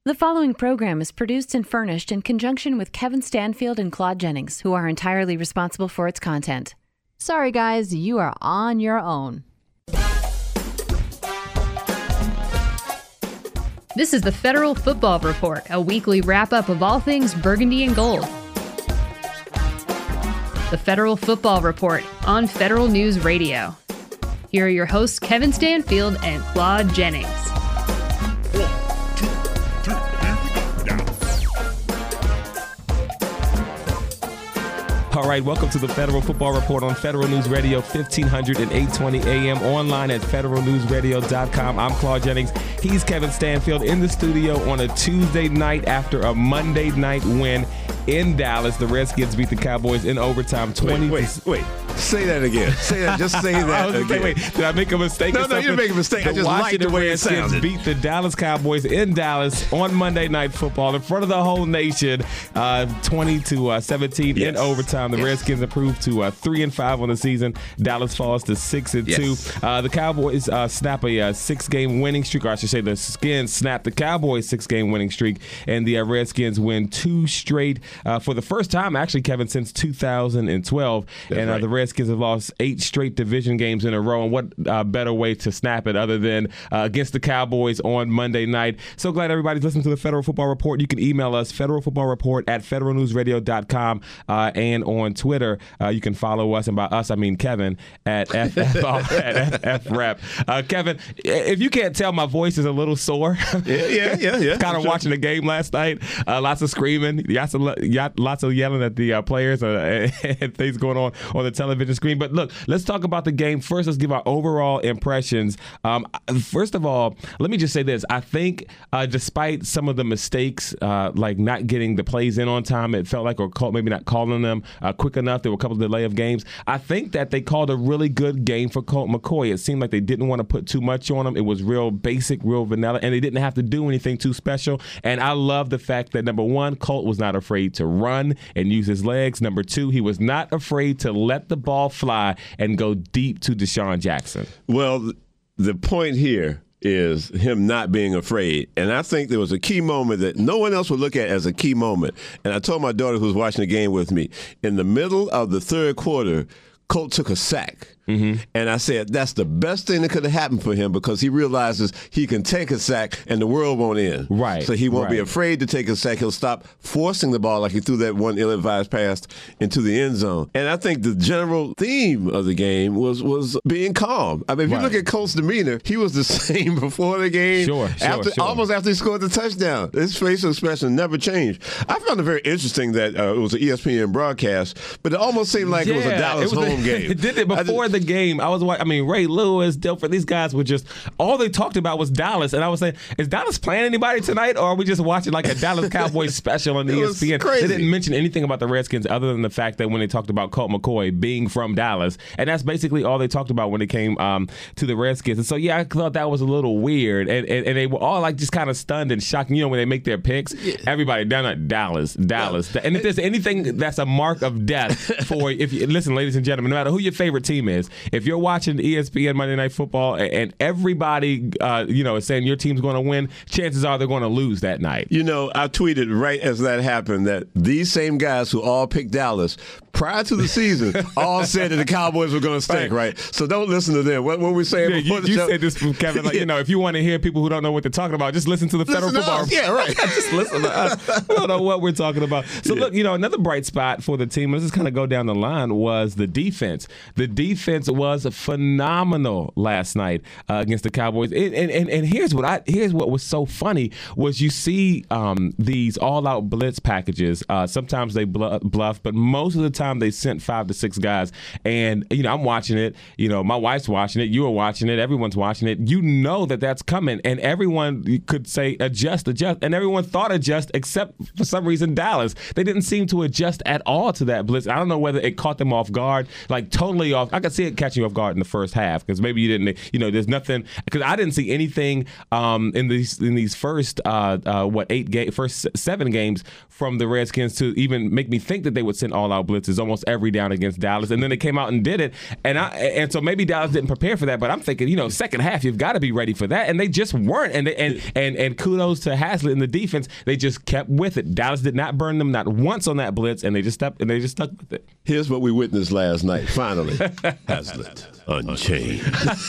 The following program is produced and furnished in conjunction with Kevin Stanfield and Claude Jennings, who are entirely responsible for its content. Sorry, guys, you are on your own. This is the Federal Football Report, a weekly wrap-up of all things burgundy and gold. The Federal Football Report on Federal News Radio. Here are your hosts, Kevin Stanfield and Claude Jennings. All right, welcome to the Federal Football Report on Federal News Radio, 1500 and 820 AM, online at federalnewsradio.com. I'm Claude Jennings. He's Kevin Stanfield in the studio on a Tuesday night after a Monday night win in Dallas. The Redskins beat the Cowboys in overtime. Wait. Say that again. Just say that again. Wait. Did I make a mistake? No, you make a mistake. I just like the way it sounded. Beat the Dallas Cowboys in Dallas on Monday Night Football in front of the whole nation, 20-17 in overtime. The Redskins improved to 3-5 on the season. Dallas falls to 6-2. The Cowboys snap a 6-game winning streak, or I should say the Skins snap the Cowboys' 6-game winning streak, and the Redskins win 2 straight for the first time, actually, Kevin, since 2012. Right. The Redskins have lost 8 straight division games in a row, and what better way to snap it other than against the Cowboys on Monday night. So glad everybody's listening to the Federal Football Report. You can email us, federalfootballreport@federalnewsradio.com, and on Twitter, you can follow us, and by us, I mean Kevin, at FFRep. Kevin, if you can't tell, my voice is a little sore. Yeah. Kind of watching the game last night. Lots of screaming, lots of yelling at the players and things going on the television screen. But look, let's talk about the game. First, let's give our overall impressions. First of all, let me just say this. I think despite some of the mistakes, like not getting the plays in on time, it felt like, or maybe not calling them quick enough, there were a couple of delay of games. I think that they called a really good game for Colt McCoy. It seemed like they didn't want to put too much on him. It was real basic, real vanilla, and they didn't have to do anything too special. And I love the fact that, number one, Colt was not afraid to run and use his legs. Number two, he was not afraid to let the ball fly and go deep to Deshaun Jackson. Well, the point here is him not being afraid. And I think there was a key moment that no one else would look at as a key moment. And I told my daughter, who was watching the game with me, in the middle of the third quarter, Colt took a sack. Mm-hmm. And I said, that's the best thing that could have happened for him, because he realizes he can take a sack and the world won't end. Right. So he won't be afraid to take a sack. He'll stop forcing the ball, like he threw that one ill-advised pass into the end zone. And I think the general theme of the game was being calm. I mean, if you look at Colt's demeanor, he was the same before the game. Sure. Almost after he scored the touchdown. His facial expression never changed. I found it very interesting that it was an ESPN broadcast, but it almost seemed like it was a Dallas home game. It did it before the game. I was watching, Ray Lewis, Dilfer, these guys were just, all they talked about was Dallas. And I was saying, is Dallas playing anybody tonight, or are we just watching like a Dallas Cowboys special on ESPN? Crazy. They didn't mention anything about the Redskins other than the fact that when they talked about Colt McCoy being from Dallas, and that's basically all they talked about when it came to the Redskins. And so, I thought that was a little weird. And they were all like just kind of stunned and shocked. You know, when they make their picks, everybody down at Dallas. And if there's anything that's a mark of death for, listen, ladies and gentlemen, no matter who your favorite team is, if you're watching ESPN Monday Night Football and everybody, is saying your team's going to win, chances are they're going to lose that night. You know, I tweeted right as that happened that these same guys who all picked Dallas prior to the season all said that the Cowboys were going to stink, right? So don't listen to them. What were we saying before the show? You said this, Kevin, if you want to hear people who don't know what they're talking about, just listen to the Federal Football Report. Yeah, right. Just listen to us. We don't know what we're talking about. So look, another bright spot for the team, let's just kind of go down the line, was the defense. The defense was phenomenal last night against the Cowboys. And here's what was so funny was you see these all-out blitz packages. Sometimes they bluff, but most of the time they sent 5 to 6 guys. And I'm watching it. My wife's watching it. You are watching it. Everyone's watching it. You know that's coming, and everyone could say adjust, and everyone thought adjust, except for some reason Dallas. They didn't seem to adjust at all to that blitz. I don't know whether it caught them off guard, like totally off. I could see it catching you off guard in the first half because maybe you didn't. There's nothing because I didn't see anything in these first first 7 games from the Redskins to even make me think that they would send all-out blitzes almost every down against Dallas, and then they came out and did it, and so maybe Dallas didn't prepare for that. But I'm thinking, second half you've got to be ready for that, and they just weren't. And kudos to Haslett and the defense, they just kept with it. Dallas did not burn them not once on that blitz, and they just stuck with it. Here's what we witnessed last night. Finally, Haslett Unchained.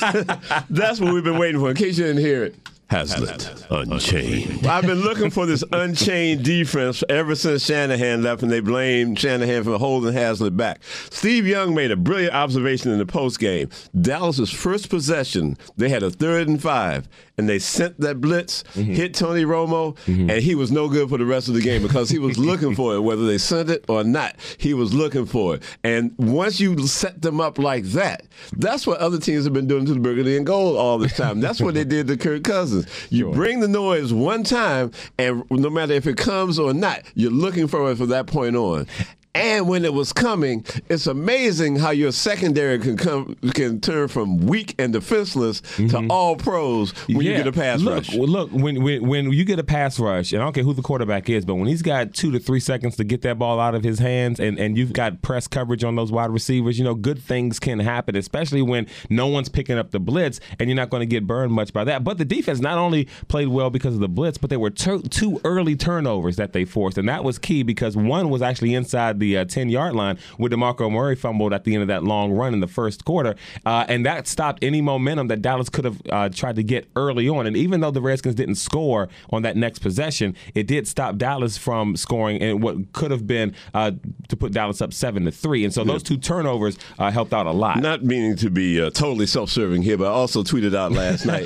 That's what we've been waiting for. In case you didn't hear it. Haslett Unchained. I've been looking for this unchained defense ever since Shanahan left, and they blamed Shanahan for holding Haslett back. Steve Young made a brilliant observation in the postgame. Dallas's first possession, they had a 3rd and 5, and they sent that blitz, hit Tony Romo, and he was no good for the rest of the game because he was looking for it, whether they sent it or not. He was looking for it. And once you set them up like that, that's what other teams have been doing to the Burgundy and Gold all this time. That's what they did to Kirk Cousins. You bring the noise one time, and no matter if it comes or not, you're looking for it from that point on. And when it was coming, it's amazing how your secondary can turn from weak and defenseless to all pros when you get a pass rush. Look, when you get a pass rush, and I don't care who the quarterback is, but when he's got 2 to 3 seconds to get that ball out of his hands, and you've got press coverage on those wide receivers, good things can happen, especially when no one's picking up the blitz, and you're not going to get burned much by that. But the defense not only played well because of the blitz, but there were 2 early turnovers that they forced, and that was key because one was actually inside the 10-yard line where DeMarco Murray fumbled at the end of that long run in the first quarter, and that stopped any momentum that Dallas could have tried to get early on. And even though the Redskins didn't score on that next possession, it did stop Dallas from scoring and what could have been to put Dallas up 7-3. And so those 2 turnovers helped out a lot. Not meaning to be totally self-serving here, but I also tweeted out last night,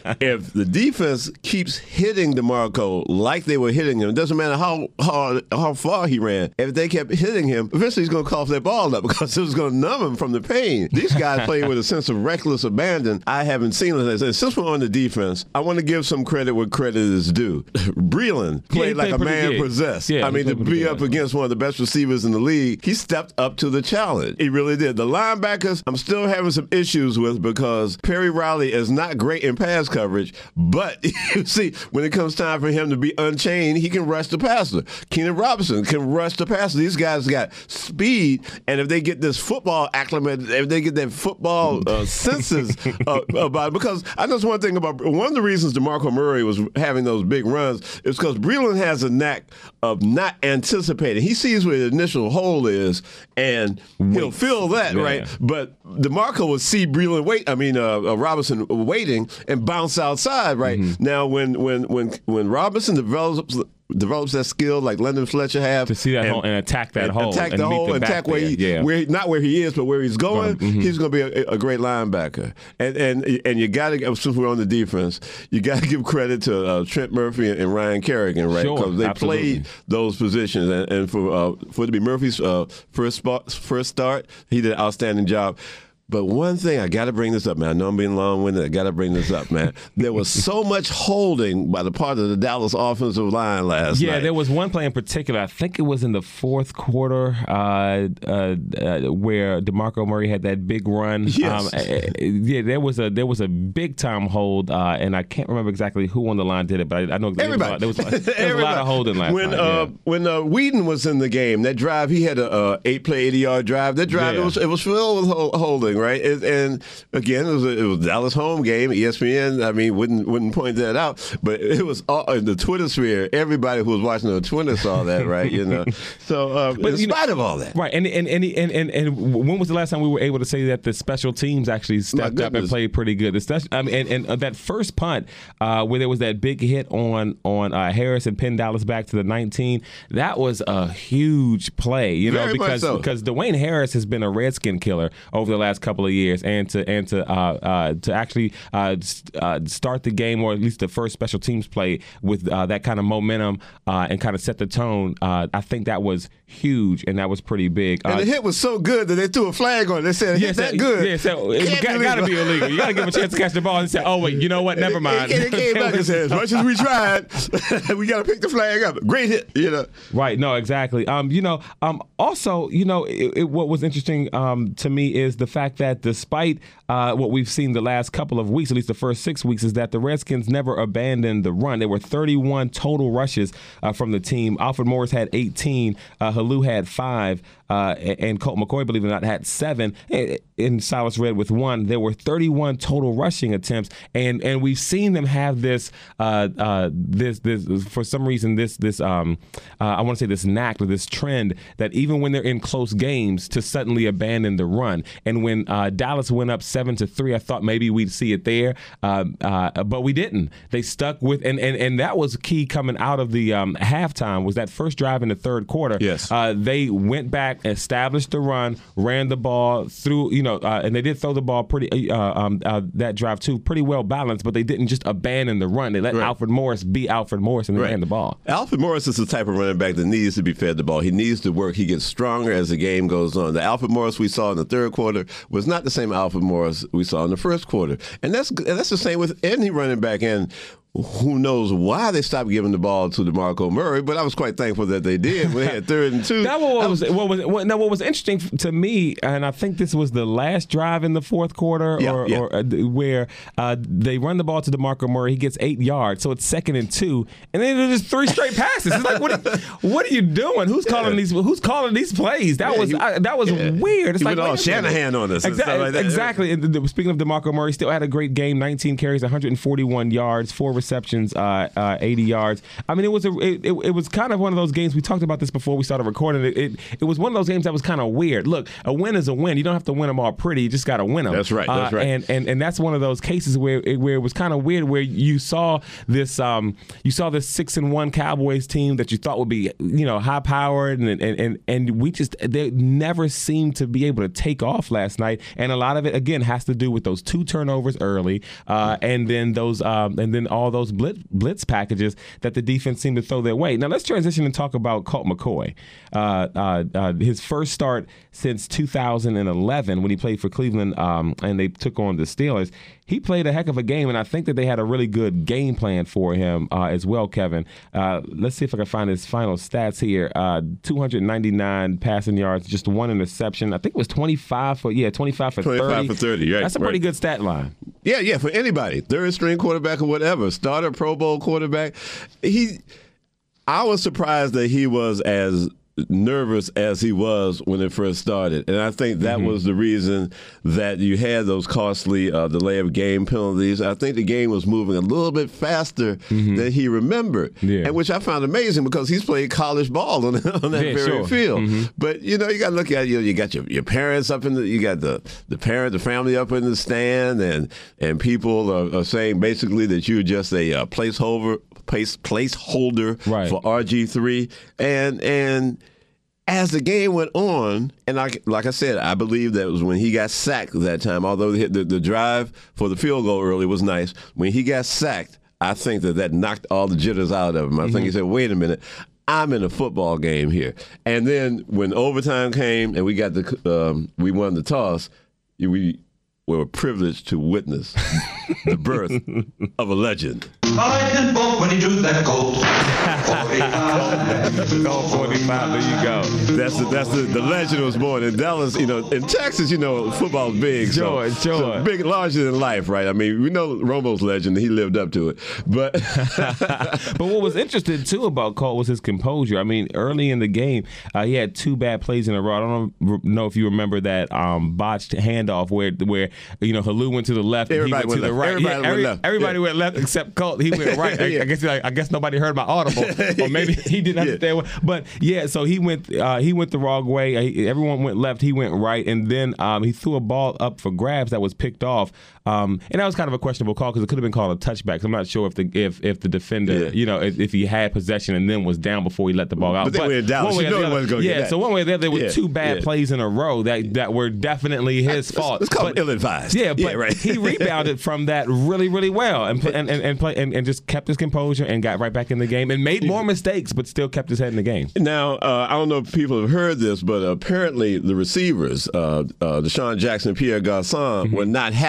if the defense keeps hitting DeMarco like they were hitting him, it doesn't matter how far he ran, if they kept hitting him, eventually he's going to cough that ball up because it was going to numb him from the pain. These guys playing with a sense of reckless abandon I haven't seen. And since we're on the defense, I want to give some credit where credit is due. Breeland played like a man possessed. Yeah, I mean, to be up against one of the best receivers in the league, he stepped up to the challenge. He really did. The linebackers, I'm still having some issues with because Perry Riley is not great in pass coverage, but you see, when it comes time for him to be unchained, he can rush the passer. Keenan Robinson can rush the passer. These guys got speed, and if they get this football acclimate, if they get that football senses about it, because I know one thing about one of the reasons DeMarco Murray was having those big runs is because Breeland has a knack of not anticipating. He sees where the initial hole is, and he'll feel that, right? But DeMarco would see Breeland Robinson waiting and bounce outside, right? Now, when Robinson develops that skill like London Fletcher have to see that hole and attack that hole, attack the hole, and attack not where he is, but where he's going. He's going to be a great linebacker. And you got to, since we're on the defense, you got to give credit to Trent Murphy and Ryan Kerrigan, right? Because they played those positions, and for it to be Murphy's first start, he did an outstanding job. But one thing, I got to bring this up, man. I know I'm being long-winded. I got to bring this up, man. There was so much holding by the part of the Dallas offensive line last night. Yeah, there was one play in particular. I think it was in the fourth quarter where DeMarco Murray had that big run. Yes. There was a big-time hold, and I can't remember exactly who on the line did it, but I know everybody. There was a lot of holding last night. When Whedon was in the game, that drive, he had a 8-play, 80-yard drive. That drive, it was filled with holding. Right, and again, it was Dallas home game. ESPN, wouldn't point that out, but it was all in the Twitter sphere. Everybody who was watching on Twitter saw that, right? So in spite of all that, right? And when was the last time we were able to say that the special teams actually stepped up and played pretty good? And that first punt where there was that big hit on Harris and pinned Dallas back to the 19, that was a huge play, because Dwayne Harris has been a Redskin killer over the last couple of years, and to actually start the game, or at least the first special teams play with that kind of momentum and kind of set the tone, I think that was huge, and that was pretty big. And the hit was so good that they threw a flag on it. They said, hit that good. Yeah, so it got to be illegal. You got to give him a chance to catch the ball and say, oh, wait, you know what? Never mind. It came back and said, as much as we tried, we got to pick the flag up. Great hit, Right, no, exactly. Also, what was interesting to me is the fact that despite what we've seen the last couple of weeks, at least the first 6 weeks, is that the Redskins never abandoned the run. There were 31 total rushes from the team. Alfred Morris had 18. Halou had 5. And Colt McCoy, believe it or not, had 7. And Silas Redd with 1. There were 31 total rushing attempts. And we've seen them have this for some reason, I want to say this knack or this trend that even when they're in close games to suddenly abandon the run. And when Dallas went up 7-3, I thought maybe we'd see it there, but we didn't. They stuck with, and that was key coming out of the halftime, was that first drive in the third quarter. Yes. They went back, established the run, ran the ball through, and they did throw the ball pretty, that drive too, pretty well balanced, but they didn't just abandon the run. They let Alfred Morris be Alfred Morris and they ran the ball. Alfred Morris is the type of running back that needs to be fed the ball. He needs to work. He gets stronger as the game goes on. The Alfred Morris we saw in the third quarter was not the same Alfred Morris we saw in the first quarter. And that's the same with any running back. And who knows why they stopped giving the ball to DeMarco Murray, but I was quite thankful that they did when they had 3rd and 2. What was interesting to me, and I think this was the last drive in the fourth quarter, where they run the ball to DeMarco Murray. He gets 8 yards, so it's 2nd and 2, and then there's just 3 straight passes. It's like, what are you doing? Who's calling these plays? That was weird. It's he like went all Shanahan on us. Exactly. Speaking of DeMarco Murray, still had a great game. 19 carries, 141 yards, 4 receptions, 80 yards. I mean, it was kind of one of those games. We talked about this before we started recording. It was one of those games that was kind of weird. Look, a win is a win. You don't have to win them all pretty. You just got to win them. That's right. That's right. And that's one of those cases where it was kind of weird, where you saw this 6-1 Cowboys team that you thought would be high powered, and they never seemed to be able to take off last night. And a lot of it again has to do with those 2 turnovers early, and then all those blitz packages that the defense seemed to throw their way. Now let's transition and talk about Colt McCoy. His first start since 2011 when he played for Cleveland and they took on the Steelers. He played a heck of a game, and I think that they had a really good game plan for him as well, Kevin. Let's see if I can find his final stats here. 299 passing yards, just 1 interception. I think it was 25 for 30. 25 for 30, right. That's a pretty good stat line. Yeah, for anybody. Third-string quarterback or whatever, starter, Pro Bowl quarterback. I was surprised that he was as nervous as he was when it first started. And I think that was the reason that you had those costly delay of game penalties. I think the game was moving a little bit faster than he remembered, and which I found amazing because he's played college ball on that very field. But, you got to look at you got your parents up you got the family up in the stand, and people are saying basically that you're just a placeholder for RG3. And as the game went on, and like I said, I believe that was when he got sacked that time, although the drive for the field goal early was nice. When he got sacked, I think that knocked all the jitters out of him. I think he said, wait a minute, I'm in a football game here. And then when overtime came and we we won the toss, we were privileged to witness the birth of a legend. I can bolt when he drew that Colt. 45, there you go. That's the legend was born in Dallas. In Texas, football's big. Sure. So big, larger than life, right? I mean, we know Romo's legend. He lived up to it. But but what was interesting too about Colt was his composure. I mean, early in the game, he had 2 bad plays in a row. I don't know if you remember that botched handoff where Halou went to the left and he went to the right. Everybody went left except Colt. He went right. I guess nobody heard my audible, or maybe he didn't understand. But so he went the wrong way. Everyone went left. He went right, and then he threw a ball up for grabs that was picked off. And that was kind of a questionable call because it could have been called a touchback. So I'm not sure if the defender, if he had possession and then was down before he let the ball out. But they were in Dallas. So one way or the other, there were 2 bad plays in a row that were definitely his fault. It's called ill-advised. But he rebounded from that really, really well and just kept his composure and got right back in the game and made more mistakes, but still kept his head in the game. Now, I don't know if people have heard this, but apparently the receivers, Deshaun Jackson and Pierre Garçon, were not happy that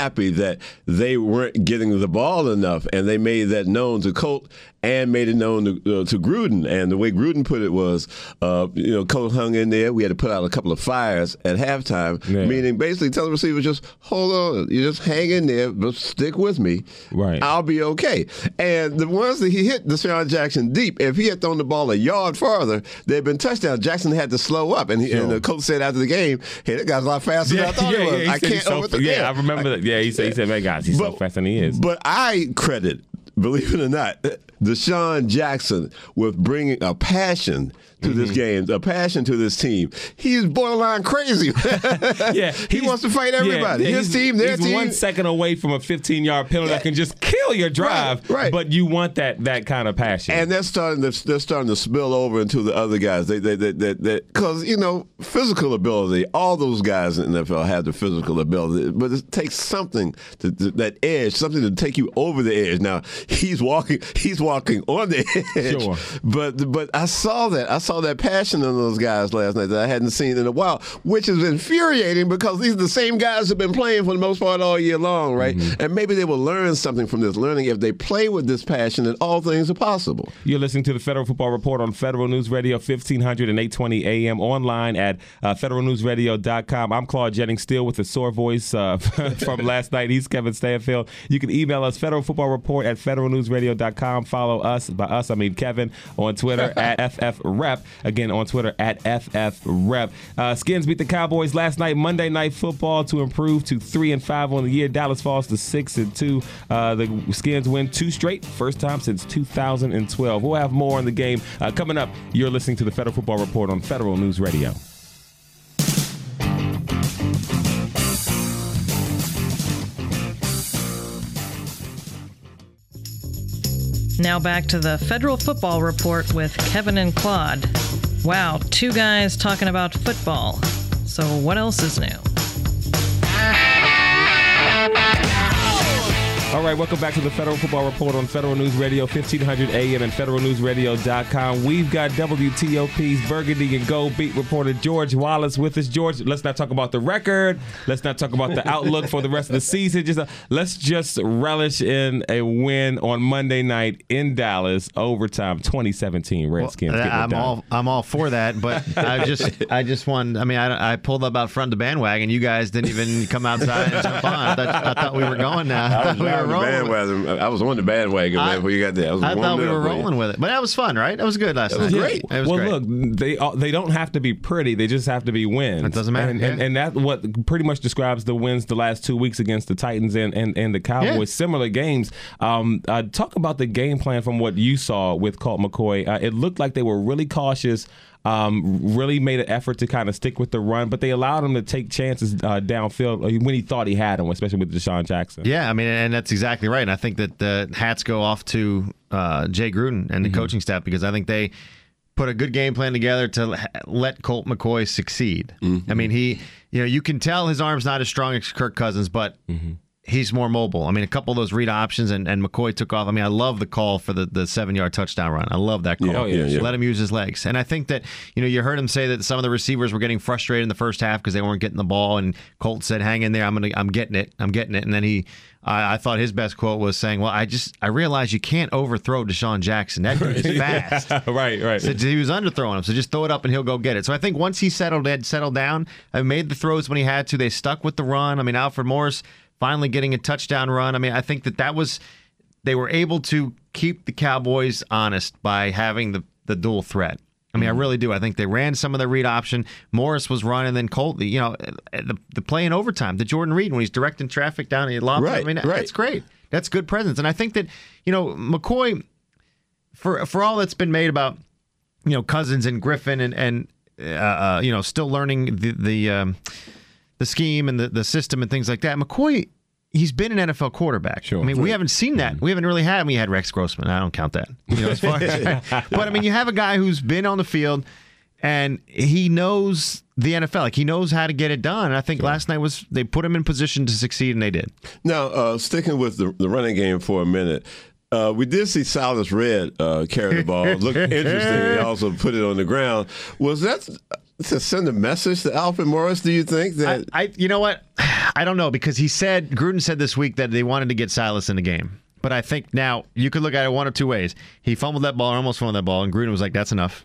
that they weren't getting the ball enough, and they made that known to Colt and made it known to Gruden. And the way Gruden put it was, Colt hung in there. We had to put out a couple of fires at halftime, meaning basically tell the receiver, just hold on. You just hang in there, but stick with me. Right. I'll be okay. And the ones that he hit DeSean Jackson deep, if he had thrown the ball a yard farther, they'd been touchdowns. Jackson had to slow up. And the coach said after the game, hey, that guy's a lot faster than I thought he was. I can't overthink it. Yeah, I remember that. Yeah, he said, man, guys, he's so faster than he is. But I credit, believe it or not, DeSean Jackson with bringing a passion to this game, a passion to this team. He's borderline crazy. He wants to fight everybody. His team, their team. He's 1 second away from a 15-yard penalty that can just kill your drive. Right. But you want that kind of passion. And they're starting to spill over into the other guys. Because physical ability. All those guys in the NFL have the physical ability, but it takes something that edge, something to take you over the edge. Now he's walking on the edge. Sure. But I saw that. I saw that passion in those guys last night that I hadn't seen in a while, which is infuriating because these are the same guys who've been playing for the most part all year long, right? Mm-hmm. And maybe they will learn something from this, learning if they play with this passion that all things are possible. You're listening to the Federal Football Report on Federal News Radio, 1500 and 820 AM, online at federalnewsradio.com. I'm Claude Jennings, still with a sore voice from last night. He's Kevin Stanfield. You can email us, Federal Football Report at federalnewsradio.com. Follow us, by us I mean Kevin, on Twitter at FFRep. Again, on Twitter at FFRep. Skins beat the Cowboys last night, Monday Night Football, to improve to 3-5 on the year. Dallas falls to 6-2. The Skins win 2 straight, first time since 2012. We'll have more on the game coming up. You're listening to the Federal Football Report on Federal News Radio. Now back to the Federal Football Report with Kevin and Claude. Wow, 2 guys talking about football. So what else is new? All right, welcome back to the Federal Football Report on Federal News Radio, 1500 AM and federalnewsradio.com. We've got WTOP's Burgundy and Gold beat reporter George Wallace with us. George, let's not talk about the record. Let's not talk about the outlook for the rest of the season. Let's just relish in a win on Monday night in Dallas, overtime, 2017 Redskins. I'm all for that, but I just won. I mean, I pulled up out front of the bandwagon. You guys didn't even come outside and jump on. I thought we were going now. I was on the bandwagon before you got there. I thought we were rolling with it. But that was fun, right? That was good last night. Great. It was great. Look, they don't have to be pretty. They just have to be wins. It doesn't matter. And that's what pretty much describes the wins the last 2 weeks against the Titans and the Cowboys. Yeah. Similar games. Talk about the game plan from what you saw with Colt McCoy. It looked like they were really cautious. Really made an effort to kind of stick with the run, but they allowed him to take chances downfield when he thought he had them, especially with DeSean Jackson. Yeah, I mean, and that's exactly right. And I think that the hats go off to Jay Gruden and the coaching staff, because I think they put a good game plan together to let Colt McCoy succeed. Mm-hmm. I mean, you can tell his arm's not as strong as Kirk Cousins, but he's more mobile. I mean, a couple of those read options, and McCoy took off. I mean, I love the call for the 7-yard touchdown run. I love that call. Let him use his legs. And I think that, you heard him say that some of the receivers were getting frustrated in the first half because they weren't getting the ball, and Colt said, hang in there, I'm getting it. And then I thought his best quote was saying, well, I realize you can't overthrow DeSean Jackson. That dude is fast. Right. So he was underthrowing him, so just throw it up and he'll go get it. So I think once he settled down, I made the throws when he had to. They stuck with the run. I mean, Alfred Morris finally getting a touchdown run. I mean, I think that was they were able to keep the Cowboys honest by having the dual threat. I mean, I really do. I think they ran some of the read option. Morris was running, then Colt, the play in overtime, the Jordan Reed when he's directing traffic down and he lobs. Right, I mean, that's great. That's good presence. And I think that, McCoy, for all that's been made about, Cousins and Griffin and still learning the scheme and the system and things like that, McCoy, he's been an NFL quarterback. Sure. I mean, we haven't seen that. We haven't really had. We had Rex Grossman. I don't count that. As far as, but I mean, you have a guy who's been on the field and he knows the NFL. Like, he knows how to get it done. And I think last night they put him in position to succeed, and they did. Now, sticking with the running game for a minute. We did see Silas Red carry the ball. Looked interesting. He also put it on the ground. Was that to send a message to Alfred Morris, do you think? That you know what? I don't know, because Gruden said this week that they wanted to get Silas in the game. But I think now you could look at it one of two ways. He fumbled that ball, or almost fumbled that ball, and Gruden was like, "That's enough."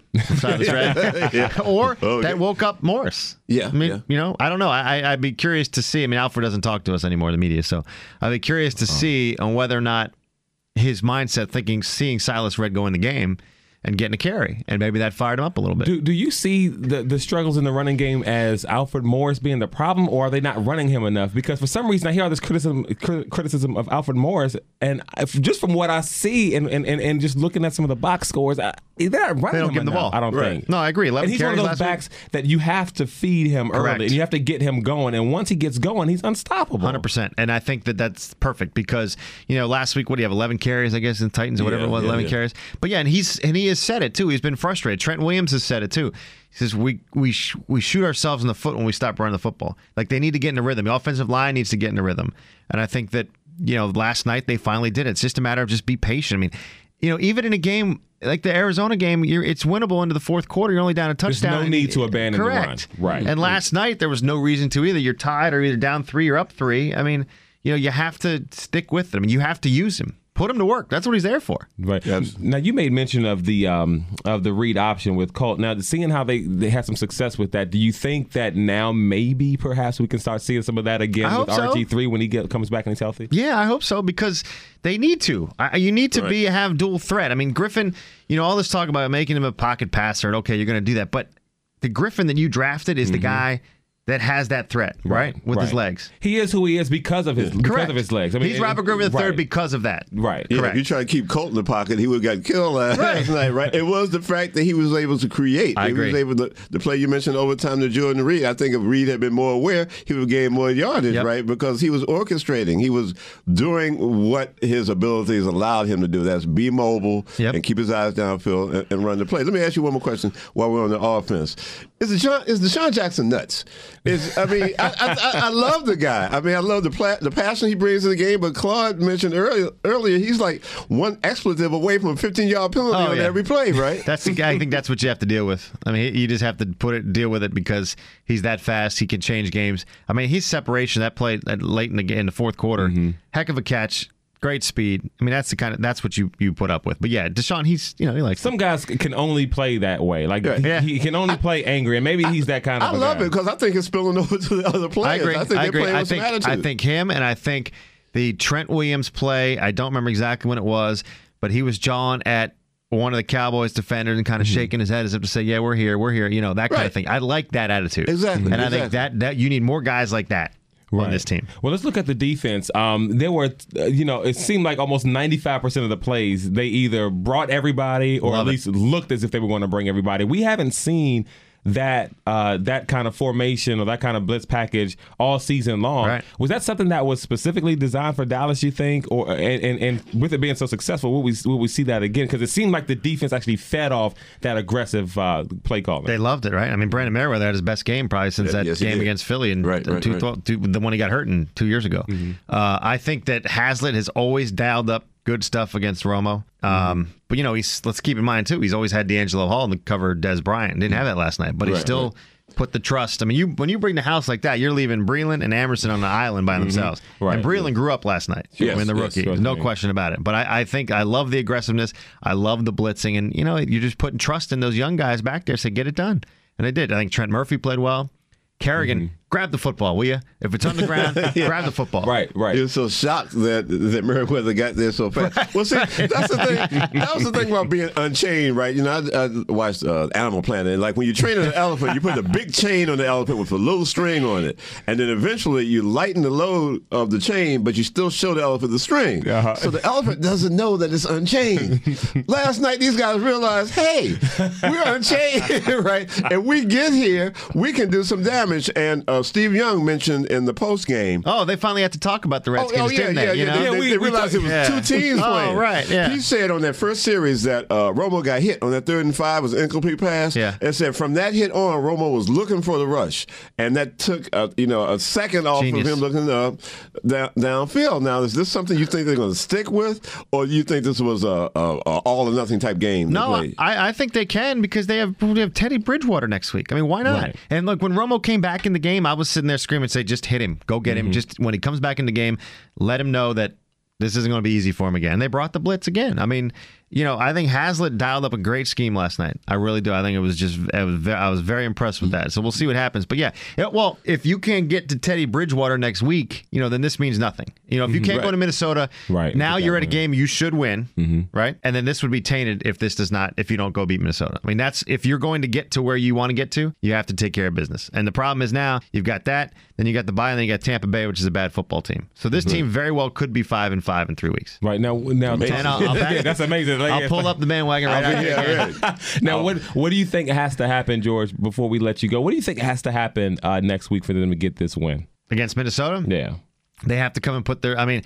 Or that woke up Morris. Yeah, I mean, I don't know. I'd be curious to see. I mean, Alfred doesn't talk to us anymore, the media, so I'd be curious to see on whether or not his mindset, seeing Silas Red go in the game and getting a carry, and maybe that fired him up a little bit. Do you see the struggles in the running game as Alfred Morris being the problem, or are they not running him enough? Because for some reason I hear all this criticism of Alfred Morris, and just from what I see and just looking at some of the box scores, they're not running him give him the enough, ball. I don't think. No, I agree. And he's one of those backs that you have to feed him early, and you have to get him going. And once he gets going, he's unstoppable. 100%. And I think that's perfect because last week, what do you have? 11 carries, I guess, in Titans or whatever it was. 11 carries. But yeah, and he has said it too. He's been frustrated. Trent Williams has said it too. He says we shoot ourselves in the foot when we stop running the football. Like, they need to get in the rhythm. The offensive line needs to get in the rhythm. And I think that last night they finally did it. It's just a matter of just be patient. I mean, even in a game like the Arizona game, it's winnable into the fourth quarter. You're only down a touchdown. There's no need to abandon the run. Right. And last night there was no reason to either. You're tied or either down 3 or up 3. I mean, you have to stick with it. I mean, you have to use him. Put him to work. That's what he's there for. Right. Now, you made mention of the read option with Colt. Now, seeing how they had some success with that, do you think that now maybe perhaps we can start seeing some of that again with RG3 when he comes back and he's healthy? Yeah, I hope so, because they need to. You need to have dual threat. I mean, Griffin, all this talk about making him a pocket passer, and okay, you're going to do that. But the Griffin that you drafted is the guy that has that threat, right? With his legs. He is who he is because of his legs. I mean, he's Robert Griffin III because of that. Right. Yeah, correct. if you try to keep Colt in the pocket, he would have got killed last night, right? It was the fact that he was able to create. I agree. He was able to play, you mentioned overtime to Jordan Reed. I think if Reed had been more aware, he would have gained more yardage, right? Because he was orchestrating. He was doing what his abilities allowed him to do. That's be mobile and keep his eyes downfield and run the play. Let me ask you one more question while we're on the offense. Is Deshaun Jackson nuts? I love the guy. I mean, I love the passion he brings to the game. But Claude mentioned earlier, he's like one expletive away from a 15-yard penalty on every play, right? That's the guy. I think that's what you have to deal with. I mean, you just have to deal with it because he's that fast. He can change games. I mean, his separation, that play late in the fourth quarter, heck of a catch. Great speed. I mean, that's what you put up with. But yeah, Deshaun, he likes some guys can only play that way. Like he can only play angry, and maybe he's that kind of. I love it because I think it's spilling over to the other players. I agree. They're playing with some attitude. I think him, and I think the Trent Williams play. I don't remember exactly when it was, but he was jawing at one of the Cowboys defenders and kind of shaking his head as if to say, "Yeah, we're here, that kind of thing." I like that attitude. Exactly. And I think that you need more guys like that. On this team. Well, let's look at the defense. There were, it seemed like almost 95% of the plays, they either brought everybody or at least looked as if they were going to bring everybody. We haven't seen that kind of formation or that kind of blitz package all season long. Right. Was that something that was specifically designed for Dallas, you think? Or and with it being so successful, will we see that again? Because it seemed like the defense actually fed off that aggressive play calling. They loved it, right? I mean, Brandon Merriweather had his best game probably since that game against Philly in the one he got hurt in 2 years ago. I think that Haslett has always dialed up good stuff against Romo. But, let's keep in mind, too, he's always had D'Angelo Hall to cover Des Bryant. Didn't have that last night, but he still put the trust. I mean, when you bring the house like that, you're leaving Breeland and Emerson on the island by themselves. Right. And Breeland grew up last night. The rookie. There's no question about it. But I think I love the aggressiveness. I love the blitzing. And, you're just putting trust in those young guys back there. Say, get it done. And they did. I think Trent Murphy played well. Kerrigan, grab the football, will you? If it's on the ground, grab the football. Right. You're so shocked that Merriweather got there so fast. Right. Well, see, that's the thing. That was the thing about being unchained, right? I watched Animal Planet, and like when you train an elephant, you put a big chain on the elephant with a little string on it, and then eventually you lighten the load of the chain, but you still show the elephant the string. So the elephant doesn't know that it's unchained. Last night, these guys realized, hey, we're unchained, right? And we get here, we can do some damage. And Steve Young mentioned in the post game. Oh, they finally had to talk about the Redskins, didn't they? They realized it was two teams playing. Oh, right. Yeah. He said on that first series that Romo got hit on that 3rd and 5 was an incomplete pass. Yeah. And said from that hit on, Romo was looking for the rush, and that took a second off of him looking up downfield. Now, is this something you think they're going to stick with, or do you think this was a all or nothing type game? No, I think they can because they have Teddy Bridgewater next week. I mean, why not? Right. And look, when Romo came back in the game, I was sitting there screaming, say, just hit him. Go get him. Just when he comes back in the game, let him know that this isn't going to be easy for him again. They brought the blitz again. I mean, I think Haslett dialed up a great scheme last night. I really do. I think I was very impressed with that. So we'll see what happens. But well, if you can't get to Teddy Bridgewater next week, then this means nothing. If you can't go to Minnesota, now you're at a game you should win, right? And then this would be tainted if you don't go beat Minnesota. I mean, that's if you're going to get to where you want to get to, you have to take care of business. And the problem is now you've got that, then you got the bye, and then you got Tampa Bay, which is a bad football team. So this team very well could be 5-5 in 3 weeks. Right now, that's amazing. I'll pull up the bandwagon right now. Now, what do you think has to happen, George, before we let you go? What do you think has to happen next week for them to get this win? Against Minnesota? Yeah. They have to come and put their... I mean,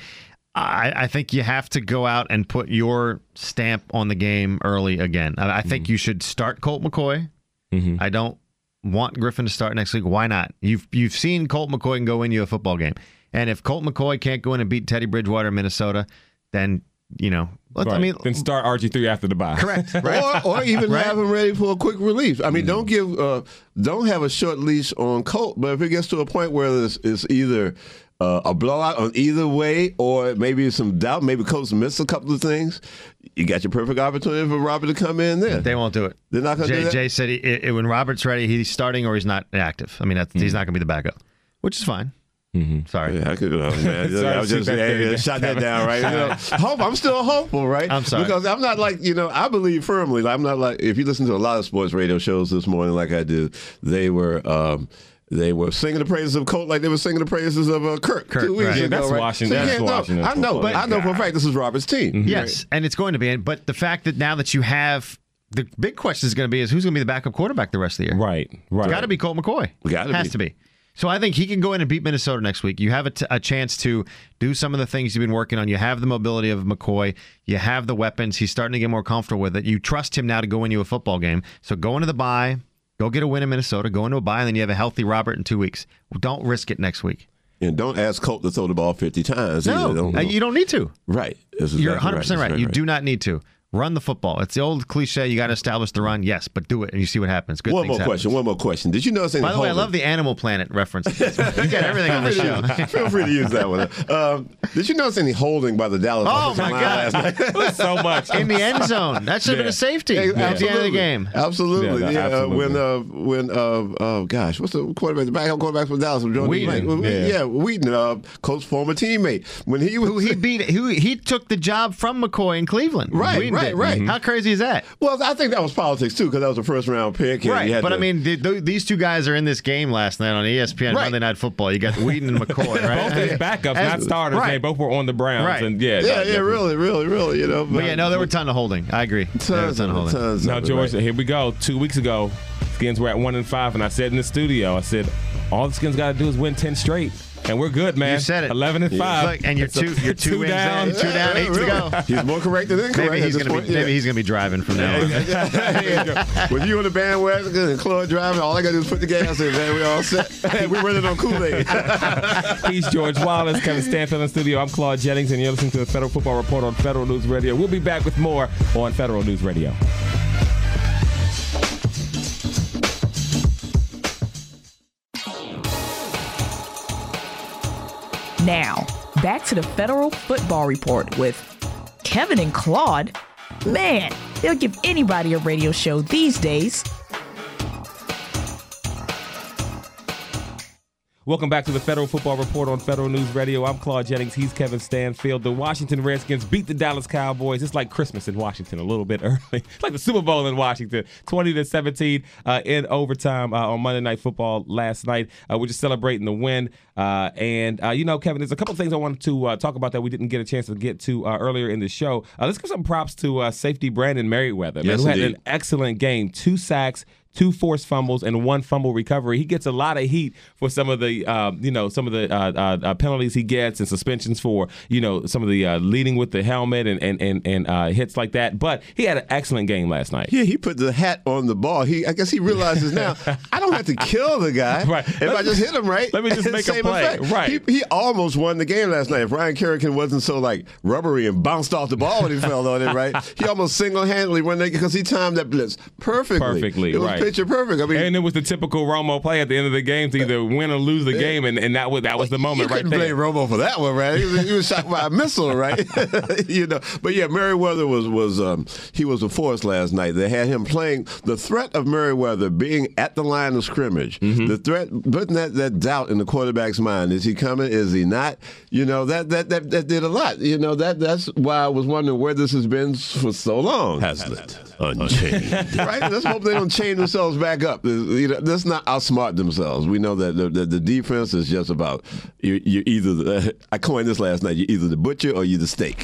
I think you have to go out and put your stamp on the game early again. I think you should start Colt McCoy. I don't want Griffin to start next week. Why not? You've seen Colt McCoy can go win you a football game. And if Colt McCoy can't go in and beat Teddy Bridgewater in Minnesota, then... then start RG3 after the bye. Correct. Right. Or even have him ready for a quick release. I mean, don't have a short leash on Colt, but if it gets to a point where it's either a blowout on either way, or maybe some doubt, maybe Colt's missed a couple of things, you got your perfect opportunity for Robert to come in there. They won't do it. They're not going to do that? Jay said when Robert's ready, he's starting or he's not active. I mean, he's not going to be the backup, which is fine. Sorry. Yeah, I could. Man. I was just shot that down, right? I'm still hopeful, right? I'm sorry because I'm not like I believe firmly. I'm not like if you listen to a lot of sports radio shows this morning, like I do, they were singing the praises of Colt like they were singing the praises of Kirk 2 weeks ago. That's right? Washington. So Washington. I know for a fact this is Robert's team. Yes, and it's going to be. But the fact that now that you have. The big question is going to be who's going to be the backup quarterback the rest of the year? Right. It's got to be Colt McCoy. Has to be. So I think he can go in and beat Minnesota next week. You have a chance to do some of the things you've been working on. You have the mobility of McCoy. You have the weapons. He's starting to get more comfortable with it. You trust him now to go win you a football game. So go into the bye, go get a win in Minnesota, go into a bye, and then you have a healthy Robert in 2 weeks. Don't risk it next week. And don't ask Colt to throw the ball 50 times. No, you don't need to. Right. You're 100% right. You do not need to. Run the football. It's the old cliche, you got to establish the run. Yes, but do it, and you see what happens. Good One more question. Did you notice any By the way, I holding? love the Animal Planet reference. You got everything on the show. Feel free to use that one. Did you notice any holding by the Dallas offensive line last night? So much. In the end zone. That should have been a safety at the end of the game. Absolutely. Absolutely. What's the quarterback? The backup quarterback for Dallas? Wheaton. Wheaton, Coach's former teammate. When he took the job from McCoy in Cleveland. Right. How crazy is that? Well, I think that was politics, too, because that was a first-round pick. Right, but I mean, these two guys are in this game last night on ESPN Monday Night Football. You got Wheaton and McCoy, right? Both his backups, not starters. Right. They both were on the Browns. Right. And really, But there were a ton of holding. I agree. Tons of holding. Now, George, here we go. 2 weeks ago, Skins were at 1-5, and I said in the studio, all the Skins got to do is win 10 straight. And we're good, man. You said it. 11-5. Look, and you're two wins down. 2 down, 8 to go. He's more correct than incorrect. Maybe he's gonna be driving from now on. With you on the bandwagon and Claude driving, all I gotta do is put the gas in, man. We all set. We're running on Kool-Aid. He's George Wallace, Kevin Stanfield in the studio. I'm Claude Jennings, and you're listening to the Federal Football Report on Federal News Radio. We'll be back with more on Federal News Radio. Now, back to the Federal Football Report with Kevin and Claude. Man, they'll give anybody a radio show these days. Welcome back to the Federal Football Report on Federal News Radio. I'm Claude Jennings. He's Kevin Stanfield. The Washington Redskins beat the Dallas Cowboys. It's like Christmas in Washington a little bit early. It's like the Super Bowl in Washington. 20-17 in overtime on Monday Night Football last night. We're just celebrating the win. Kevin, there's a couple of things I wanted to talk about that we didn't get a chance to get to earlier in the show. Let's give some props to safety Brandon Merriweather, who had an excellent game. 2 sacks, 2 forced fumbles, and 1 fumble recovery. He gets a lot of heat for some of the penalties he gets and suspensions for, some of the leading with the helmet and hits like that. But he had an excellent game last night. Yeah, he put the hat on the ball. I guess he realizes now, I don't have to kill the guy. Right. If I just hit him right. Let me just make a play. Effect. Right. He almost won the game last night. If Ryan Kerrigan wasn't so rubbery and bounced off the ball when he fell on it, right? He almost single-handedly won that because he timed that blitz perfectly. Right. picture perfect. I mean, and it was the typical Romo play at the end of the game to either win or lose the game, and that was the moment right there. You couldn't blame Romo for that one, right? He was shot by a missile, right? But yeah, Merriweather he was a force last night. They had him playing. The threat of Merriweather being at the line of scrimmage, the threat, putting that doubt in the quarterback's mind. Is he coming? Is he not? That did a lot. That's why I was wondering where this has been for so long. Hasn't unchained. Right? Let's hope they don't chain themselves back up. Let's not outsmart themselves. We know that the defense is just about you either. I coined this last night. You're either the butcher or you're the steak.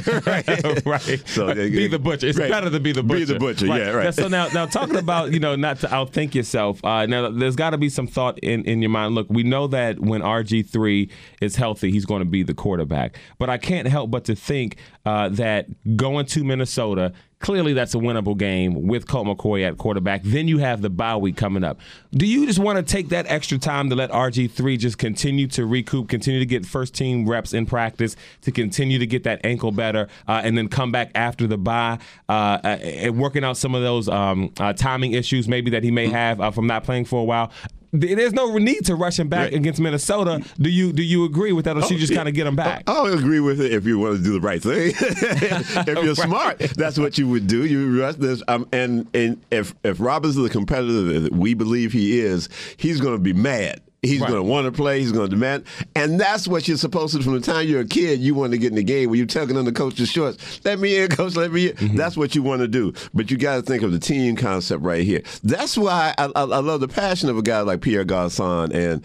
Right. So be the butcher. It's better to be the butcher. Be the butcher. Right. Yeah. Right. So now talking about not to outthink yourself. Now there's got to be some thought in your mind. Look, we know that when RG3 is healthy, he's going to be the quarterback. But I can't help but to think that going to Minnesota, clearly that's a winnable game with Colt McCoy at quarterback. Then you have the bye week coming up. Do you just want to take that extra time to let RG3 just continue to recoup, continue to get first-team reps in practice, to continue to get that ankle better, and then come back after the bye and working out some of those timing issues maybe that he may have from not playing for a while? There's no need to rush him back against Minnesota. Do you agree with that, or should you just kind of get him back? I'll agree with it if you want to do the right thing. If you're smart, that's what you would do. You rush this, and if Roberts is the competitor that we believe he is, he's going to be mad. He's going to want to play. He's going to demand. And that's what you're supposed to do. From the time you're a kid, you want to get in the game where you're tugging on the coach's shorts. Let me in, coach. Let me in. Mm-hmm. That's what you want to do. But you got to think of the team concept right here. That's why I love the passion of a guy like Pierre Garçon and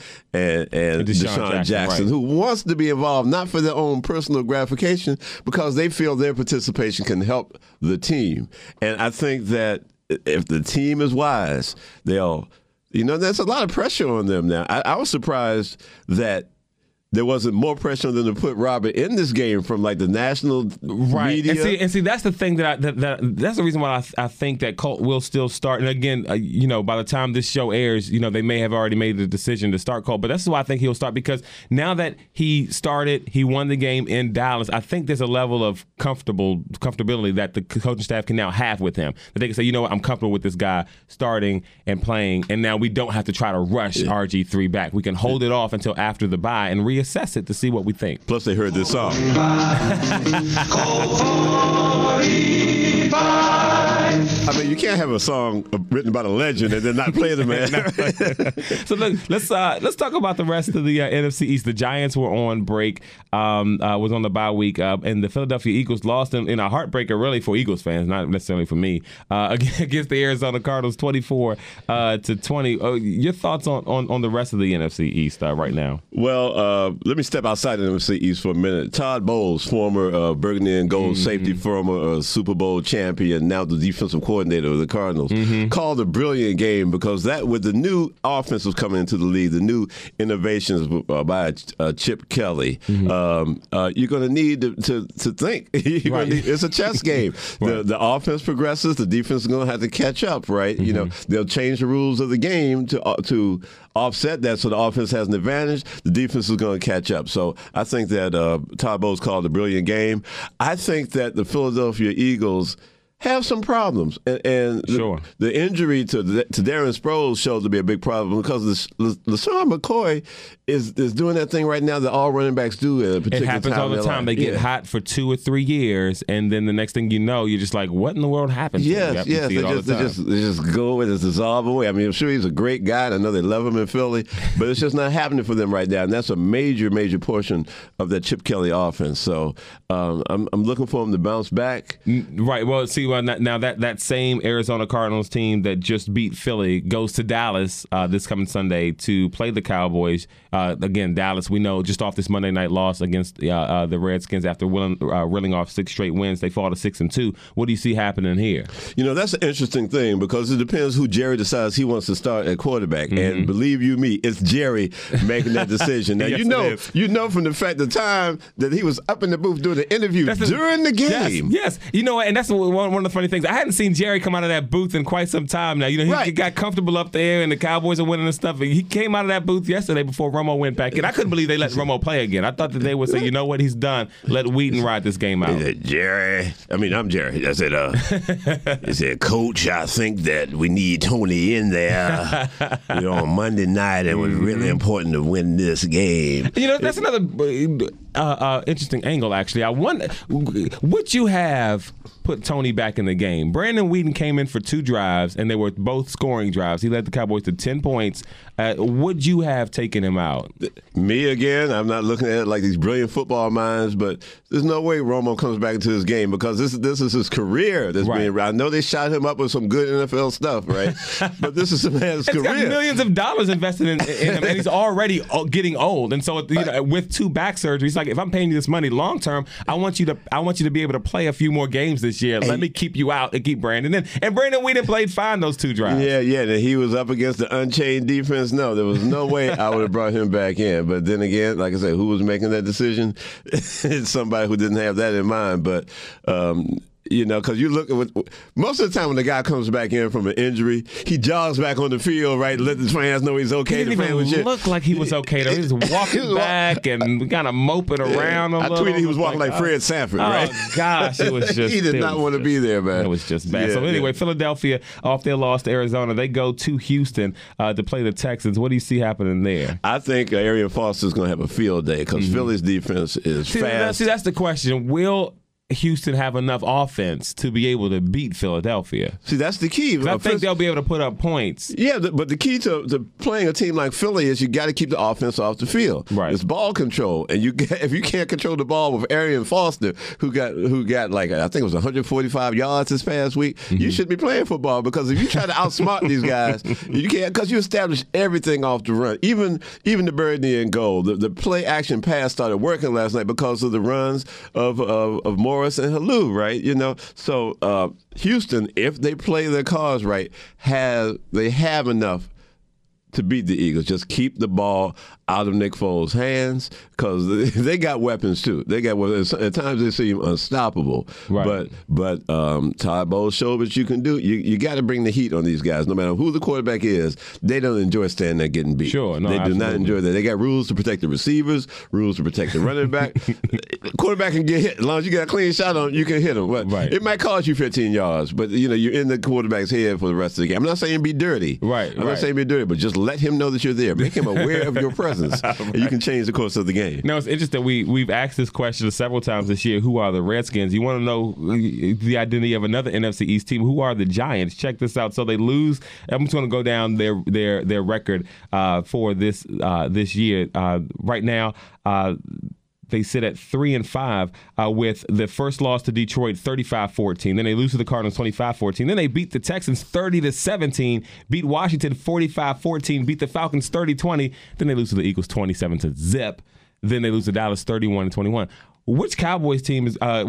Deshaun Jackson, who wants to be involved, not for their own personal gratification, because they feel their participation can help the team. And I think that if the team is wise, they'll – there's a lot of pressure on them now. I was surprised that there wasn't more pressure on them to put Robert in this game from like the national media. And see, that's the thing that's the reason why I think that Colt will still start. And again, by the time this show airs, they may have already made the decision to start Colt. But that's why I think he'll start, because now that he started, he won the game in Dallas. I think there's a level of comfortability that the coaching staff can now have with him. That they can say, you know what, I'm comfortable with this guy starting and playing, and now we don't have to try to rush RG3 back. We can hold it off until after the bye and reassess it to see what we think. Plus, they heard this song. I mean, you can't have a song written about a legend and then not play the man. So look, let's talk about the rest of the NFC East. The Giants were on break, was on the bye week, and the Philadelphia Eagles lost in a heartbreaker, really, for Eagles fans, not necessarily for me, against the Arizona Cardinals, 24-20. Your thoughts on the rest of the NFC East right now? Well, let me step outside the NFC East for a minute. Todd Bowles, former burgundy and gold safety, former Super Bowl champion, now the defensive coordinator of the Cardinals, called a brilliant game, because that with the new offenses coming into the league, the new innovations by Chip Kelly, you're going to need to think. It's a chess game. The offense progresses, the defense is going to have to catch up, right? They'll change the rules of the game to offset that, so the offense has an advantage. The defense is going to catch up. So I think that Todd Bowles called a brilliant game. I think that the Philadelphia Eagles have some problems, and the injury to Darren Sproles showed to be a big problem, because LeSean McCoy is doing that thing right now that all running backs do at a particular time. It happens all the time. They get hot for 2 or 3 years, and then the next thing you know, you're just like, what in the world happened? Yes. They just go and dissolve away. I mean, I'm sure he's a great guy, and I know they love him in Philly, but it's just not happening for them right now, and that's a major, major portion of that Chip Kelly offense. So I'm looking for him to bounce back. Right. Well, see, now that same Arizona Cardinals team that just beat Philly goes to Dallas this coming Sunday to play the Cowboys. Again, Dallas, we know, just off this Monday night loss against the Redskins after reeling off 6 straight wins, they fall to 6-2. What do you see happening here? That's an interesting thing, because it depends who Jerry decides he wants to start at quarterback. And believe you me, it's Jerry making that decision. Now, yes, you know from the fact the time that he was up in the booth doing the interview during the game. Yes. And that's one one of the funny things. I hadn't seen Jerry come out of that booth in quite some time now. You know, he got comfortable up there, and the Cowboys are winning and stuff. And he came out of that booth yesterday before Romo went back in. I couldn't believe they let Romo play again. I thought that they would say, you know what, he's done. Let Wheaton ride this game out. Jerry, I'm Jerry. I said, he said, Coach, I think that we need Tony in there on Monday night. It was really important to win this game. You know, that's another interesting angle, actually. I wonder, would you have put Tony back in the game? Brandon Wheaton came in for 2 drives, and they were both scoring drives. He led the Cowboys to 10 points. Would you have taken him out? Me again? I'm not looking at it like these brilliant football minds, but there's no way Romo comes back into this game because this is his career. I know they shot him up with some good NFL stuff, right? But this is the man's career. He's got millions of dollars invested in him, and he's already getting old. And so, with 2 back surgeries, like if I'm paying you this money long term, I want you to be able to play a few more games this year. Let me keep you out and keep Brandon in. And Brandon Wheaton played fine those 2 drives. Yeah. And he was up against the Unchained defense. No, there was no way I would have brought him back in. But then again, like I said, who was making that decision? It's somebody who didn't have that in mind. But because you look at most of the time when the guy comes back in from an injury, he jogs back on the field, right? Let the fans know he's okay. He didn't even look like he was okay, though. He was walking back and kind of moping around a little. I tweeted he was walking like Fred Sanford, right? Oh, gosh, it was just... he did not want to be there, man. It was just bad. So anyway, Philadelphia, off their loss to Arizona, they go to Houston to play the Texans. What do you see happening there? I think Arian Foster's going to have a field day because Philly's defense is fast. See, that's the question. Will Houston have enough offense to be able to beat Philadelphia? See, that's the key. I think they'll be able to put up points. Yeah, but the key to playing a team like Philly is you got to keep the offense off the field. Right. It's ball control, and if you can't control the ball with Arian Foster, who got like I think it was 145 yards this past week, you shouldn't be playing football because if you try to outsmart these guys, you can't because you establish everything off the run. Even the bird knee and goal, the play action pass started working last night because of the runs of Morris and Halou, right? So Houston, if they play their cards right, they have enough to beat the Eagles. Just keep the ball out of Nick Foles' hands because they got weapons too. They got weapons. At times they seem unstoppable. Right. But Todd Bowles showed what you can do. You got to bring the heat on these guys. No matter who the quarterback is, they don't enjoy standing there getting beat. Sure, no, they absolutely. do not enjoy that. They got rules to protect the receivers, rules to protect the running back. Quarterback can get hit as long as you got a clean shot on. You can hit him. But It might cost you 15 yards, but you're in the quarterback's head for the rest of the game. I'm not saying be dirty. Right. I'm not saying be dirty, but just let him know that you're there. Make him aware of your presence, and you can change the course of the game. Now, it's interesting. We've asked this question several times this year. Who are the Redskins? You want to know the identity of another NFC East team. Who are the Giants? Check this out. So they lose. I'm just going to go down their record for this year. Right now, they sit at 3-5 with the first loss to Detroit 35-14. Then they lose to the Cardinals 25-14. Then they beat the Texans 30-17, beat Washington 45-14, beat the Falcons 30-20. Then they lose to the Eagles 27-zip. Then they lose to Dallas 31-21. Which Giants team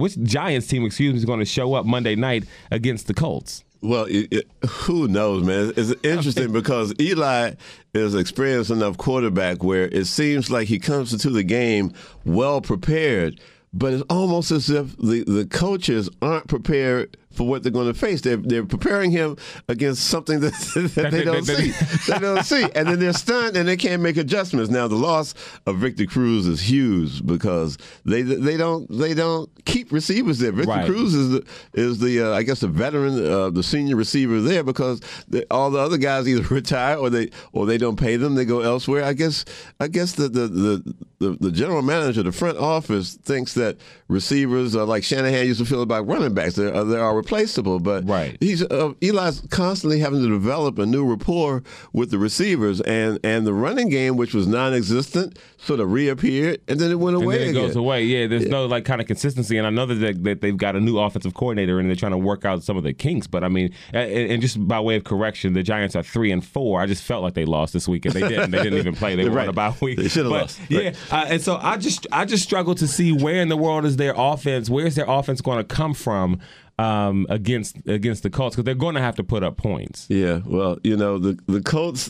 is going to show up Monday night against the Colts? Well, who knows, man? It's interesting because Eli is an experienced enough quarterback where it seems like he comes into the game well prepared, but it's almost as if the coaches aren't prepared for what they're going to face. They're preparing him against something that they don't see. They don't see. And then they're stunned and they can't make adjustments. Now, the loss of Victor Cruz is huge because they don't keep receivers there. Victor Cruz is the I guess the veteran, the senior receiver there because all the other guys either retire or they don't pay them. They go elsewhere. I guess the general manager, the front office, thinks that receivers are like Shanahan used to feel about running backs. They are replaceable, but Eli's constantly having to develop a new rapport with the receivers, and the running game, which was non-existent, sort of reappeared, and then it went away again. It goes away. Yeah, there's no kind of consistency, and I know that they've got a new offensive coordinator, and they're trying to work out some of the kinks. But I mean, and just by way of correction, the Giants are 3-4. I just felt like they lost this weekend. They didn't. They didn't even play. They were on a bye week. They should have lost. Yeah, and so I just struggle to see where in the world is their offense. Where's their offense going to come from? against the Colts because they're going to have to put up points. Yeah, well, the Colts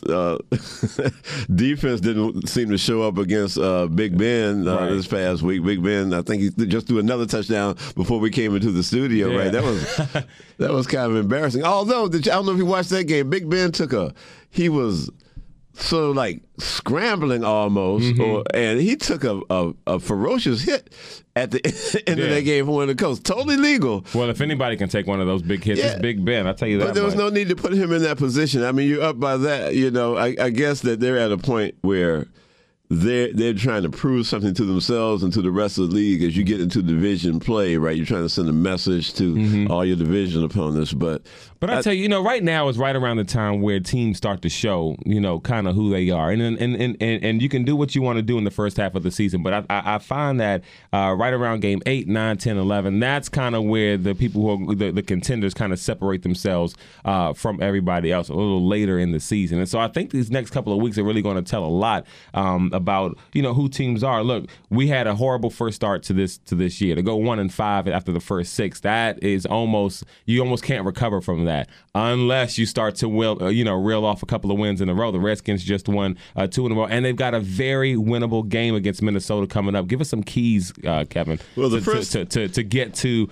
defense didn't seem to show up against Big Ben this past week. Big Ben, I think he just threw another touchdown before we came into the studio. Yeah. Right, that was kind of embarrassing. Although, I don't know if you watched that game. Big Ben he was sort of like scrambling almost, and he took a ferocious hit at the end of that game for one of the Colts. Totally legal. Well, if anybody can take one of those big hits, it's Big Ben. I'll tell you that. But there was no need to put him in that position. I mean, you're up by that. I guess that they're at a point where they're trying to prove something to themselves and to the rest of the league as you get into division play, right? You're trying to send a message to all your division opponents. But I tell you, right now is right around the time where teams start to show, kind of who they are. And you can do what you want to do in the first half of the season. But I find that right around game 8, 9, 10, 11, that's kind of where the people who are the contenders kind of separate themselves from everybody else a little later in the season. And so I think these next couple of weeks are really going to tell a lot about who teams are. Look, we had a horrible first start to this year. To go 1-5 after the first 6, that is you almost can't recover from that unless you start to reel off a couple of wins in a row. The Redskins just won 2 in a row, and they've got a very winnable game against Minnesota coming up. Give us some keys, Kevin. Well, to get to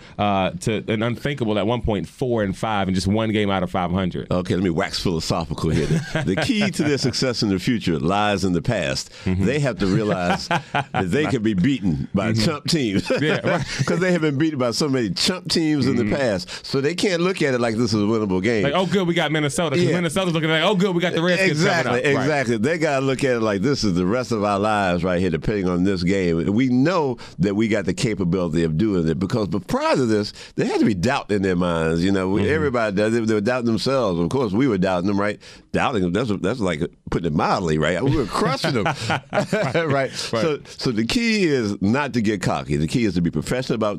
an unthinkable at 1.4-5 and just one game out of 500. Okay, let me wax philosophical here. The key to their success in the future lies in the past. They have to realize that they can be beaten by chump teams. Because they have been beaten by so many chump teams in the past. So they can't look at it like this is a winnable game. Like, oh, good, we got Minnesota. Because Minnesota's looking like, oh, good, we got the Redskins coming up. Exactly. They got to look at it like this is the rest of our lives right here, depending on this game. And we know that we got the capability of doing it because prior to this, there had to be doubt in their minds. Everybody does it. They were doubting themselves. Of course, we were doubting them, right? Doubting them, that's like putting it mildly, right? We were crushing them. Right. So the key is not to get cocky. The key is to be professional about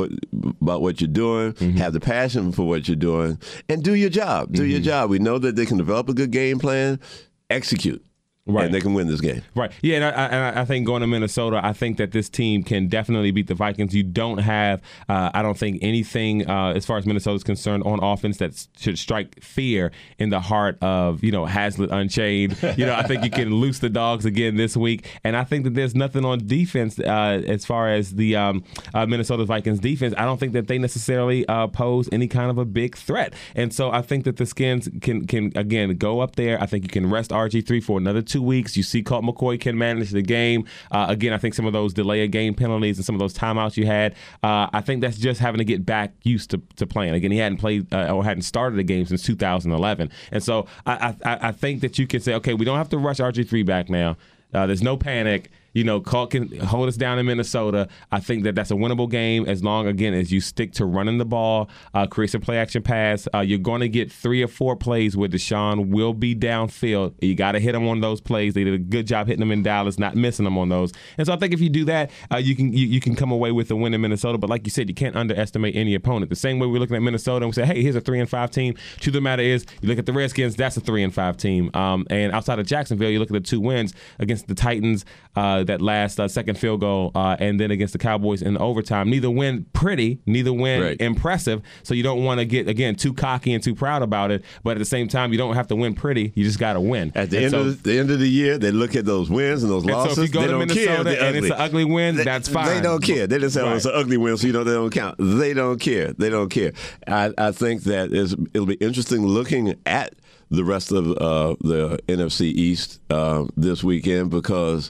what you're doing, have the passion for what you're doing, and do your job. Do your job. We know that they can develop a good game plan, execute. Right. And they can win this game. Right. Yeah, and I think going to Minnesota, I think that this team can definitely beat the Vikings. You don't have, I don't think, anything as far as Minnesota's concerned on offense that should strike fear in the heart of, Hazlitt Unchained. I think you can loose the dogs again this week. And I think that there's nothing on defense as far as the Minnesota Vikings defense. I don't think that they necessarily pose any kind of a big threat. And so I think that the Skins can again, go up there. I think you can rest RG3 for another 2 weeks. You see Colt McCoy can manage the game. Again, I think some of those delay of game penalties and some of those timeouts you had, I think that's just having to get back used to playing. Again, he hadn't played or hadn't started a game since 2011. And so I think that you can say, okay, we don't have to rush RG3 back now. There's no panic. Colt can hold us down in Minnesota. I think that that's a winnable game as long, again, as you stick to running the ball, create some play-action pass. You're going to get 3 or 4 plays where Deshaun will be downfield. You got to hit him on those plays. They did a good job hitting them in Dallas, not missing them on those. And so I think if you do that, you can come away with a win in Minnesota. But like you said, you can't underestimate any opponent. The same way we're looking at Minnesota and we say, hey, here's a 3-5 team. Truth of the matter is, you look at the Redskins, that's a 3-5 team. And outside of Jacksonville, you look at the 2 wins against the Titans, that last second field goal, and then against the Cowboys in overtime. Neither win pretty, neither win impressive. So you don't want to get, again, too cocky and too proud about it. But at the same time, you don't have to win pretty. You just got to win. At the end of the year, they look at those wins and those losses. So if you go they to don't Minnesota care and it's an ugly win, that's fine. They don't care. They just say, oh, it's an ugly win, so they don't count. They don't care. They don't care. I think that it'll be interesting looking at the rest of the NFC East this weekend because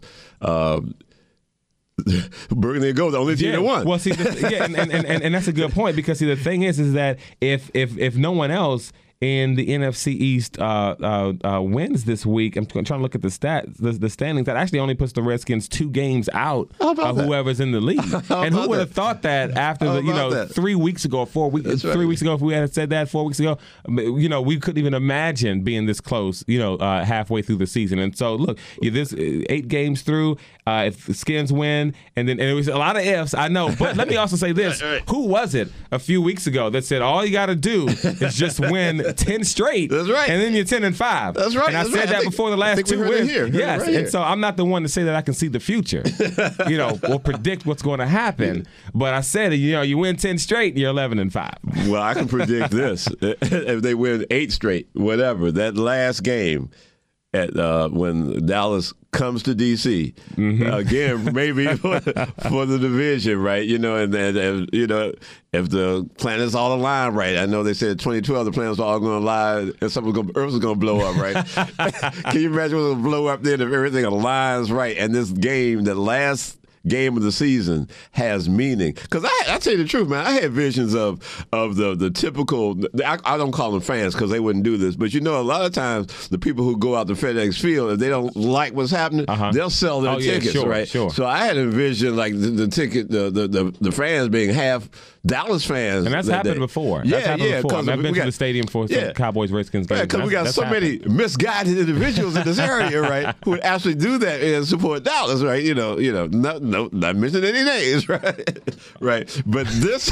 Burgundy and Gold, the only team that won. Well, see, and that's a good point because see, the thing is that if no one else in the NFC East wins this week, I'm trying to look at the standings. That actually only puts the Redskins 2 games out of whoever's in the league. And who would have thought that after 3 weeks ago, 4 weeks, 3 weeks ago, if we had said that 4 weeks ago, we couldn't even imagine being this close, halfway through the season. And so, look, this 8 games through, if the Skins win, and it was a lot of ifs, I know. But let me also say this: who was it a few weeks ago that said all you got to do is just win 10 straight. That's right. And then you're 10-5. That's right. And I That's said right. that before the last 2 wins. Yes. Right here. And so I'm not the one to say that I can see the future, or predict what's going to happen. But I said, you win 10 straight, you're 11-5. Well, I can predict this. If they win 8 straight, whatever, that last game when Dallas comes to D.C., again, maybe for the division, right? And if the planets all align right. I know they said 2012 the planets are all going to align and Earth is going to blow up, right? Can you imagine what's going to blow up then if everything aligns right? And this game, the last game of the season, has meaning. Because I tell you the truth, man, I had visions of the typical, I don't call them fans because they wouldn't do this, but a lot of times the people who go out to FedEx Field, if they don't like what's happening, they'll sell their tickets, right? Sure. So I had envisioned like the ticket, the fans being half Dallas fans. And that's happened before. That's happened before. I've been to the stadium for some Cowboys Redskins games. Yeah, because we got so many misguided individuals in this area, right, who would actually do that and support Dallas, right? Not mentioning any names, right? Right. But this,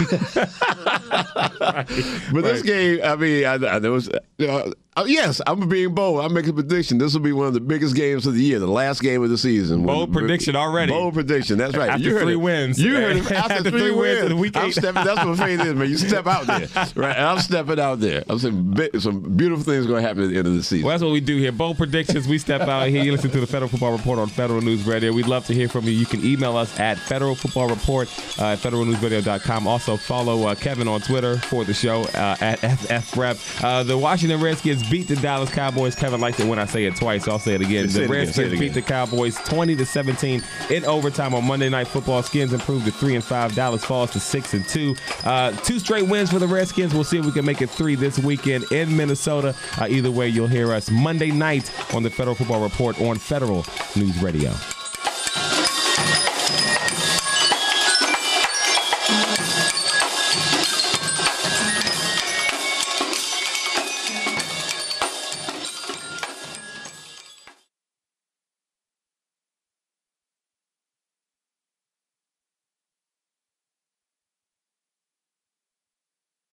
this game, I mean, I know it's, yes, I'm being bold. I'm making a prediction. This will be one of the biggest games of the year, the last game of the season. Bold prediction already. Bold prediction. That's right. After 3 wins. You heard it. After 3 wins of the week 8. That's what faith is, man. You step out there, right? And I'm stepping out there. I'm saying some beautiful things are going to happen at the end of the season. Well, that's what we do here. Bold predictions. We step out here. You listen to the Federal Football Report on Federal News Radio. We'd love to hear from you. You can email us at federalfootballreport at federalnewsradio.com. Also follow Kevin on Twitter for the show at FFRep. The Washington Redskins beat the Dallas Cowboys. Kevin likes it when I say it twice. So I'll say it again. The Redskins beat the Cowboys 20-17 in overtime on Monday Night Football. Skins improved to 3-5. Dallas falls to 6-2. 2 straight wins for the Redskins. We'll see if we can make it 3 this weekend in Minnesota. Either way, you'll hear us Monday night on the Federal Football Report on Federal News Radio.